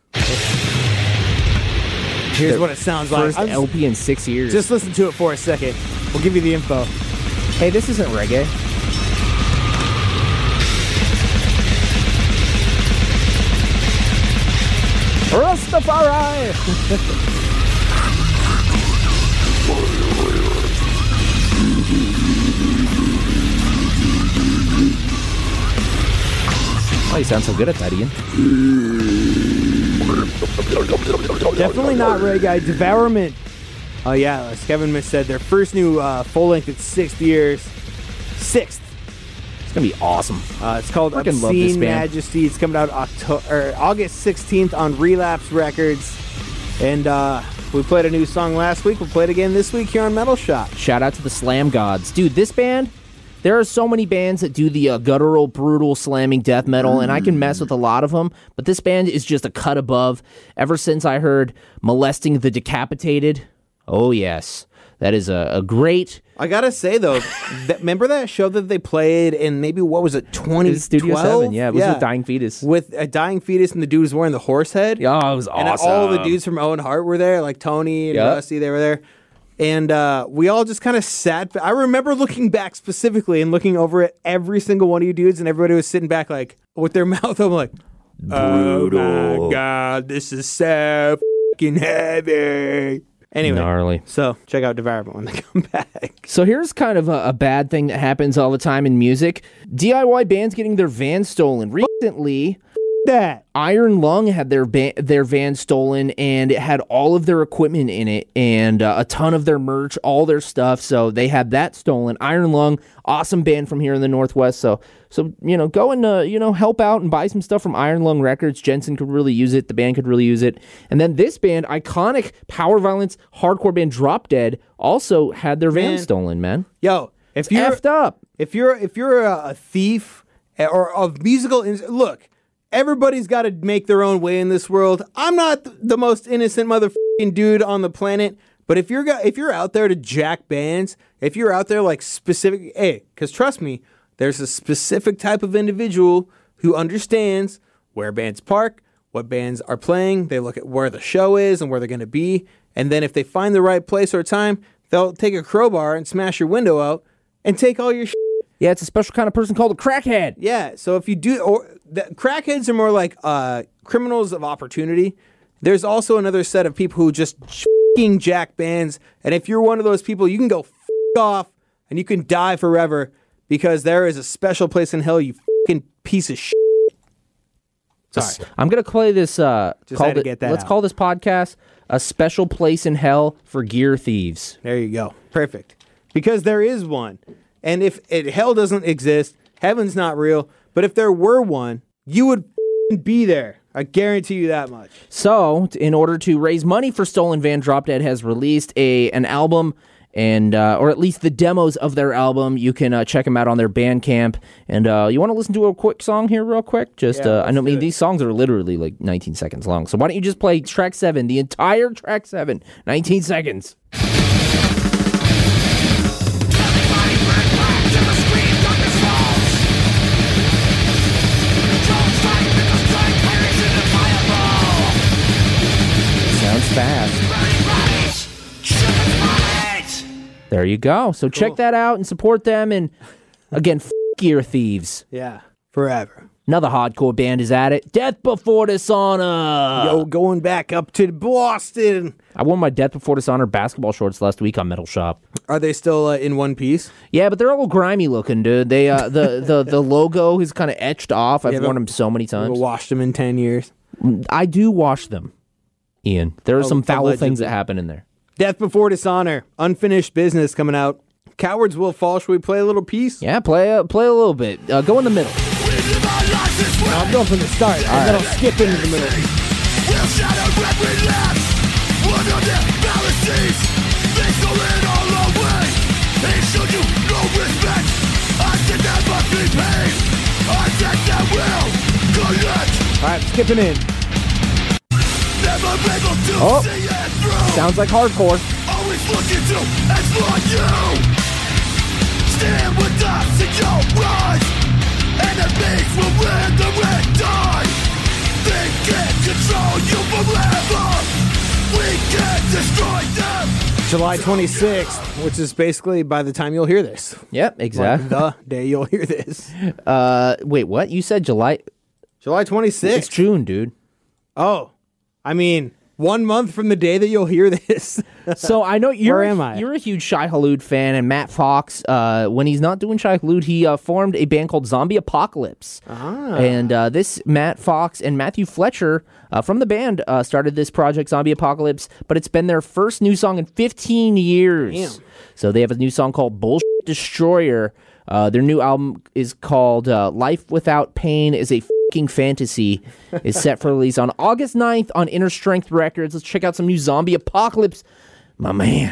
Here's what it sounds like. First LP in 6 years. Just listen to it for a second. We'll give you the info. Hey, this isn't reggae. Rastafari! Oh, you sound so good at that, Ian. Definitely not reggae. Devourment. Oh, yeah, as Kevin said, their first new full-length in 6 years. Sixth. It's going to be awesome. It's called Obscene Majesty. It's coming out August 16th on Relapse Records. And we played a new song last week. We'll play it again this week here on Metal Shop. Shout out to the Slam Gods. Dude, this band, there are so many bands that do the guttural, brutal, slamming death metal, and I can mess with a lot of them, but this band is just a cut above. Ever since I heard Molesting the Decapitated, oh yes, that is a great... I gotta say, though, remember that show that they played in maybe, what was it, 2012? Studio 7, yeah. It was with Dying Fetus. With a Dying Fetus, and the dude was wearing the horse head. Oh, it was awesome. And all the dudes from Owen Hart were there, like Tony and Rusty, they were there. And we all just kind of sat. I remember looking back specifically and looking over at every single one of you dudes, and everybody was sitting back like with their mouth open, like, brutal. Oh my God, this is so fucking heavy. Anyway, gnarly. So check out Devourment when they come back. So here's kind of a bad thing that happens all the time in music. DIY bands getting their van stolen. Recently, that Iron Lung had their van stolen, and it had all of their equipment in it and a ton of their merch, all their stuff. So they had that stolen. Iron Lung, awesome band from here in the Northwest. So go and help out and buy some stuff from Iron Lung Records. Jensen could really use it. The band could really use it. And then this band, iconic power violence hardcore band Drop Dead, also had their van stolen. Man, yo, if you're effed up, if you're a thief or of musical, look. Everybody's got to make their own way in this world. I'm not the most innocent motherfucking dude on the planet, But if you're out there to jack bands, if you're out there like specific, because trust me, there's a specific type of individual who understands where bands park, what bands are playing. They look at where the show is and where they're going to be. And then if they find the right place or time, they'll take a crowbar and smash your window out and take all your shit. Yeah, it's a special kind of person called a crackhead. Yeah, so if you do, crackheads are more like criminals of opportunity. There's also another set of people who just f***ing jack bands, and if you're one of those people, you can go f*** off and you can die forever because there is a special place in hell, you f***ing piece of shit. Sorry. I'm going to play this, had to get that let's out. call this podcast A Special Place in Hell for Gear Thieves. There you go. Perfect. Because there is one. And if hell doesn't exist, heaven's not real, but if there were one, you would f***ing be there. I guarantee you that much. So, in order to raise money for Stolen Van, Drop Dead has released an album, and or at least the demos of their album. You can check them out on their Bandcamp. And you want to listen to a quick song here real quick? Just I mean, these songs are literally like 19 seconds long. So why don't you just play track 7, the entire track 7, 19 seconds. Sounds fast. There you go. So check that out and support them. And again, Gear Thieves. Yeah, forever. Another hardcore band is at it. Death Before Dishonor. Yo, going back up to Boston. I wore my Death Before Dishonor basketball shorts last week on Metal Shop. Are they still in one piece? Yeah, but they're a little grimy looking, dude. They the logo is kind of etched off. I've worn them so many times. Washed them in 10 years. I do wash them, Ian. There are some foul allegedly. things that happen in there. Death Before Dishonor. Unfinished Business coming out. Cowards Will Fall. Should we play a little piece? Yeah, play a little bit. Go in the middle. No, I'm going from the start. And then I'll skip into the middle. All right, skipping in. Oh, sounds like hardcore. Always looking to exploit you. Stand with us and you'll rise. Enemies will win the red die. They can't control you forever. We can destroy them. July 26th, which is basically by the time you'll hear this. Yep, exactly. The day you'll hear this. Wait, what? You said July? July 26th. It's June, dude. Oh, I mean, 1 month from the day that you'll hear this. So I know you're. Where am I? You're a huge Shai Hulud fan, and Matt Fox. When he's not doing Shai Hulud, he formed a band called Zombie Apocalypse. And this Matt Fox and Matthew Fletcher from the band started this project, Zombie Apocalypse. But it's been their first new song in 15 years. Damn. So they have a new song called Bullshit Destroyer. Their new album is called Life Without Pain is a Fucking Fantasy. Is set for release on August 9th on Inner Strength Records. Let's check out some new Zombie Apocalypse. My man.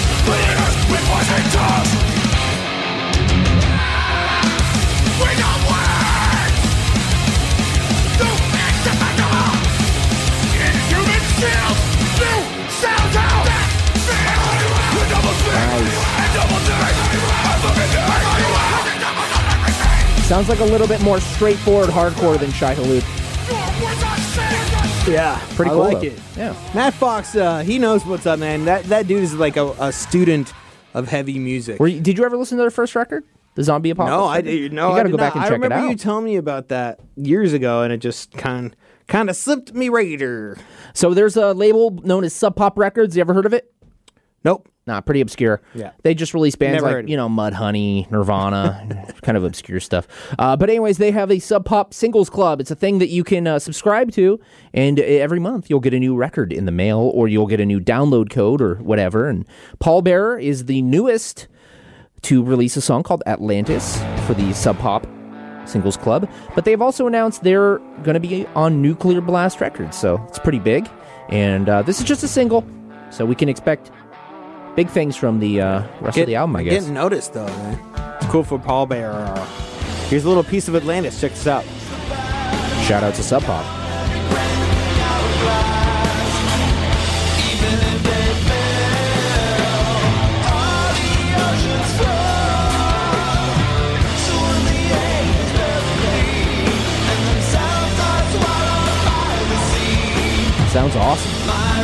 Sounds like a little bit more straightforward hardcore than Shai Hulud. Yeah, Pretty I cool, like though. it. Yeah. Matt Fox, he knows what's up, man. That dude is like a student of heavy music. Did you ever listen to their first record, the Zombie Apocalypse? No, I record? did. No, you I gotta did go back not. and check I remember it out. you telling me about that years ago, and it just kind of slipped me radar. So there's a label known as Sub Pop Records. You ever heard of it? Nope. Nah, pretty obscure. Yeah. They just release bands Never like, heard of Mudhoney, Nirvana, kind of obscure stuff. But anyways, they have a Sub Pop Singles Club. It's a thing that you can subscribe to, and every month you'll get a new record in the mail, or you'll get a new download code or whatever. And Paul Bearer is the newest to release a song called Atlantis for the Sub Pop Singles Club. But they've also announced they're going to be on Nuclear Blast Records, so it's pretty big. And this is just a single, so we can expect big things from the rest of the album, I guess. Getting noticed, though, man. It's cool for Paul Bearer. Here's a little piece of Atlantis. Check this out. Shout out to Sub Pop. Sounds awesome.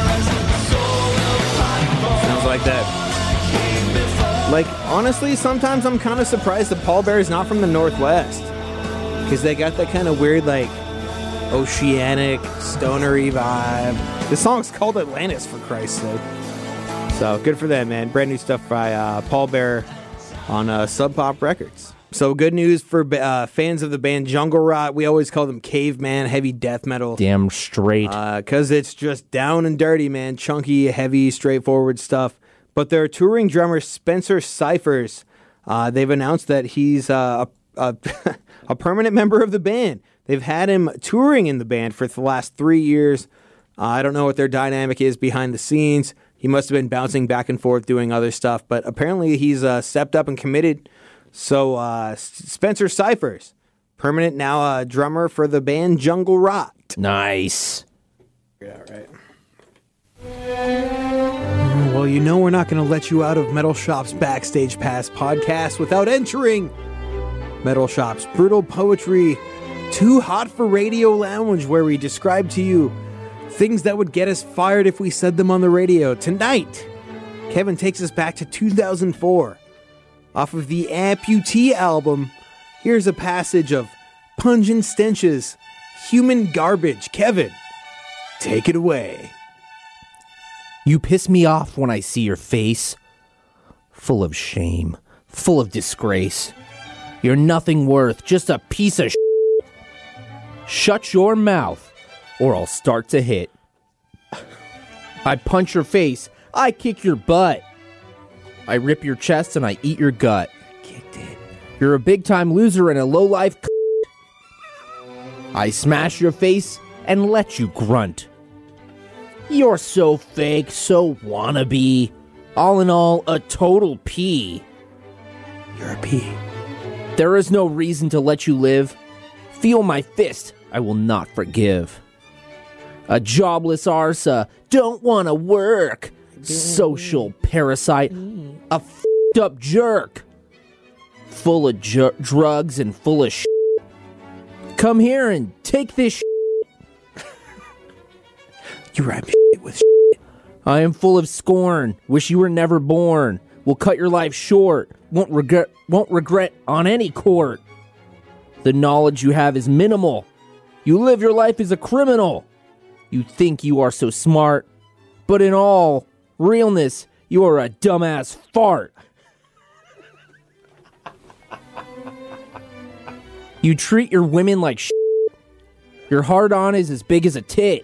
Sounds like that. Like, honestly, sometimes I'm kind of surprised that Paul Bear is not from the Northwest. Because they got that kind of weird, like, oceanic, stonery vibe. The song's called Atlantis, for Christ's sake. So, good for them, man. Brand new stuff by Paul Bear on Sub Pop Records. So, good news for fans of the band Jungle Rot. We always call them caveman, heavy death metal. Damn straight. Because it's just down and dirty, man. Chunky, heavy, straightforward stuff. But their touring drummer, Spencer Cyphers, they've announced that he's a permanent member of the band. They've had him touring in the band for the last 3 years. I don't know what their dynamic is behind the scenes. He must have been bouncing back and forth doing other stuff, but apparently he's stepped up and committed. So Spencer Cyphers, permanent now drummer for the band Jungle Rot. Nice. Yeah, right. Well, you know we're not going to let you out of Metal Shop's Backstage Pass podcast without entering Metal Shop's Brutal Poetry Too Hot for Radio Lounge, where we describe to you things that would get us fired if we said them on the radio. Tonight, Kevin takes us back to 2004. Off of the Amputee album, here's a passage of Pungent Stenches, Human Garbage. Kevin, take it away. You piss me off when I see your face. Full of shame, full of disgrace. You're nothing worth, just a piece of shit. Shut your mouth, or I'll start to hit. I punch your face, I kick your butt. I rip your chest and I eat your gut. Kicked it. You're a big-time loser and a low-life I smash your face and let you grunt. You're so fake, so wannabe. All in all, a total pea. You're a pea. There is no reason to let you live. Feel my fist, I will not forgive. A jobless arse, don't wanna work. Social parasite, a f***ed up jerk. Full of drugs and full of shit. Come here and take this shit. You rhyme shit with shit. I am full of scorn. Wish you were never born. Will cut your life short. Won't regret on any court. The knowledge you have is minimal. You live your life as a criminal. You think you are so smart, but in all realness, you are a dumbass fart. You treat your women like shit. Your hard-on is as big as a tit.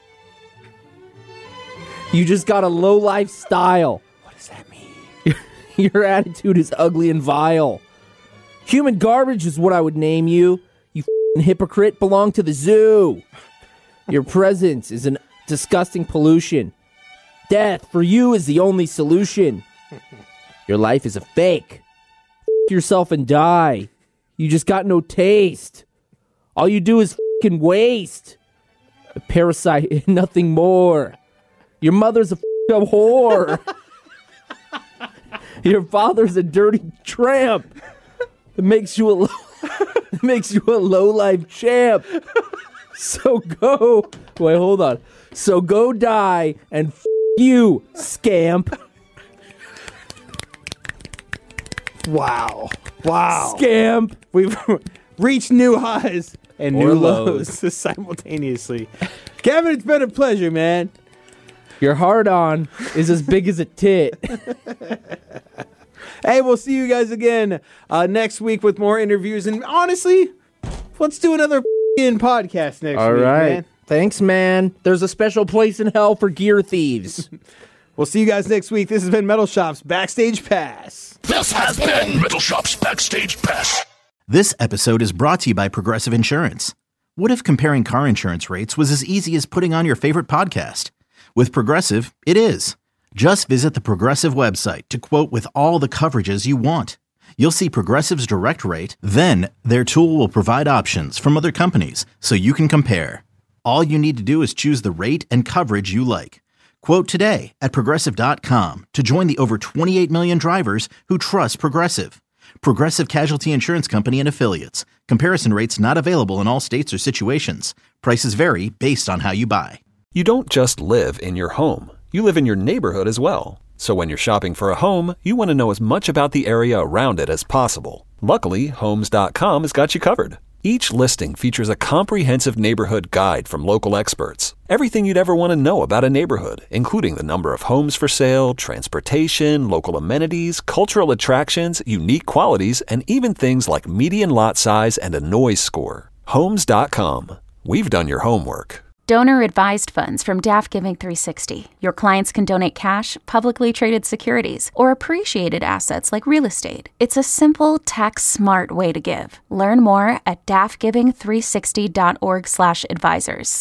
You just got a low-life style. What does that mean? Your attitude is ugly and vile. Human garbage is what I would name you. You f***ing hypocrite, belong to the zoo. Your presence is a disgusting pollution. Death for you is the only solution. Your life is a fake. F*** yourself and die. You just got no taste. All you do is f***ing waste. A parasite and nothing more. Your mother's a f***ing up whore. Your father's a dirty tramp. It makes you a low-life champ. So go. Wait, hold on. So go die and f*** you, scamp. Wow. Scamp. We've reached new highs and Or new lows. lows simultaneously. Kevin, it's been a pleasure, man. Your hard-on is as big as a tit. Hey, we'll see you guys again next week with more interviews. And honestly, let's do another podcast next All week, right. man. Thanks, man. There's a special place in hell for gear thieves. We'll see you guys next week. This has been Metal Shop's Backstage Pass. This has been Metal Shop's Backstage Pass. This episode is brought to you by Progressive Insurance. What if comparing car insurance rates was as easy as putting on your favorite podcast? With Progressive, it is. Just visit the Progressive website to quote with all the coverages you want. You'll see Progressive's direct rate, then their tool will provide options from other companies so you can compare. All you need to do is choose the rate and coverage you like. Quote today at Progressive.com to join the over 28 million drivers who trust Progressive. Progressive Casualty Insurance Company and Affiliates. Comparison rates not available in all states or situations. Prices vary based on how you buy. You don't just live in your home. You live in your neighborhood as well. So when you're shopping for a home, you want to know as much about the area around it as possible. Luckily, Homes.com has got you covered. Each listing features a comprehensive neighborhood guide from local experts. Everything you'd ever want to know about a neighborhood, including the number of homes for sale, transportation, local amenities, cultural attractions, unique qualities, and even things like median lot size and a noise score. Homes.com. We've done your homework. Donor-advised funds from DAF Giving 360. Your clients can donate cash, publicly traded securities, or appreciated assets like real estate. It's a simple, tax-smart way to give. Learn more at dafgiving360.org/advisors.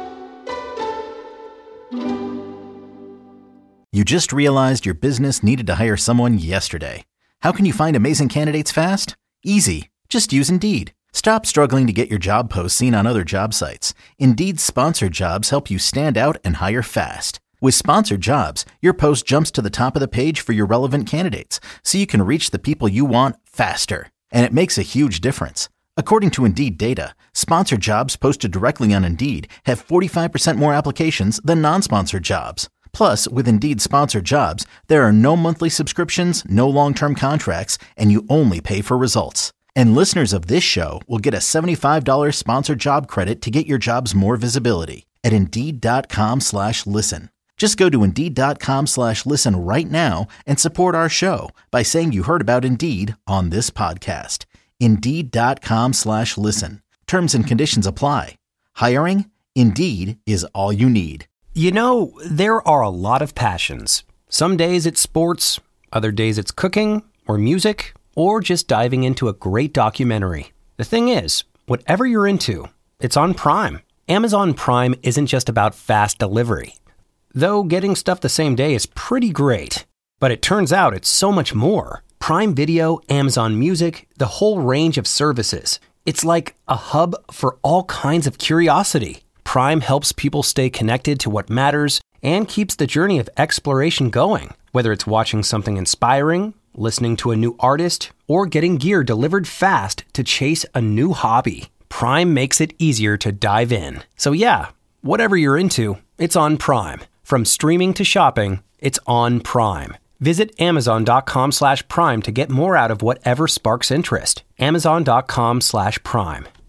You just realized your business needed to hire someone yesterday. How can you find amazing candidates fast? Easy. Just use Indeed. Stop struggling to get your job posts seen on other job sites. Indeed's sponsored jobs help you stand out and hire fast. With sponsored jobs, your post jumps to the top of the page for your relevant candidates, so you can reach the people you want faster. And it makes a huge difference. According to Indeed data, sponsored jobs posted directly on Indeed have 45% more applications than non-sponsored jobs. Plus, with Indeed sponsored jobs, there are no monthly subscriptions, no long-term contracts, and you only pay for results. And listeners of this show will get a $75 sponsored job credit to get your jobs more visibility at Indeed.com/listen. Just go to Indeed.com/listen right now and support our show by saying you heard about Indeed on this podcast. Indeed.com/listen. Terms and conditions apply. Hiring? Indeed is all you need. You know, there are a lot of passions. Some days it's sports, other days it's cooking or music, or just diving into a great documentary. The thing is, whatever you're into, it's on Prime. Amazon Prime isn't just about fast delivery. Though getting stuff the same day is pretty great. But it turns out it's so much more. Prime Video, Amazon Music, the whole range of services. It's like a hub for all kinds of curiosity. Prime helps people stay connected to what matters and keeps the journey of exploration going. Whether it's watching something inspiring, listening to a new artist, or getting gear delivered fast to chase a new hobby, Prime makes it easier to dive in. So yeah, whatever you're into, it's on Prime. From streaming to shopping, it's on Prime. Visit Amazon.com/Prime to get more out of whatever sparks interest. Amazon.com/Prime.